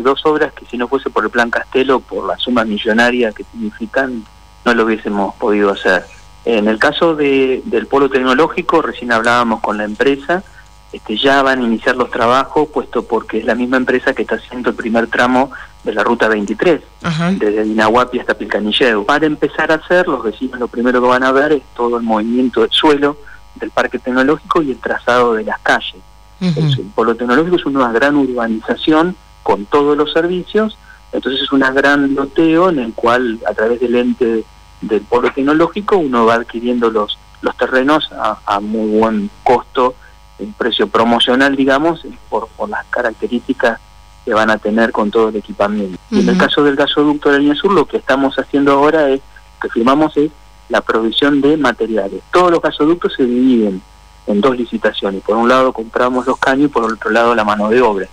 2 obras que si no fuese por el Plan Castelo, por la suma millonaria que significan, no lo hubiésemos podido hacer. En el caso del polo tecnológico, recién hablábamos con la empresa, ya van a iniciar los trabajos, puesto porque es la misma empresa que está haciendo el primer tramo de la ruta 23, desde Dinahuapi hasta Pilcanilleu. Para empezar a hacer, los vecinos lo primero que van a ver es todo el movimiento del suelo del parque tecnológico y el trazado de las calles. El polo tecnológico es una gran urbanización con todos los servicios, entonces es un gran loteo en el cual, a través del ente del polo tecnológico, uno va adquiriendo los terrenos a muy buen costo, un precio promocional, digamos, por las características que van a tener con todo el equipamiento. Y en el caso del gasoducto de la línea sur, lo que estamos haciendo ahora que firmamos es la provisión de materiales. Todos los gasoductos se dividen en 2 licitaciones. Por un lado compramos los caños y por otro lado la mano de obra.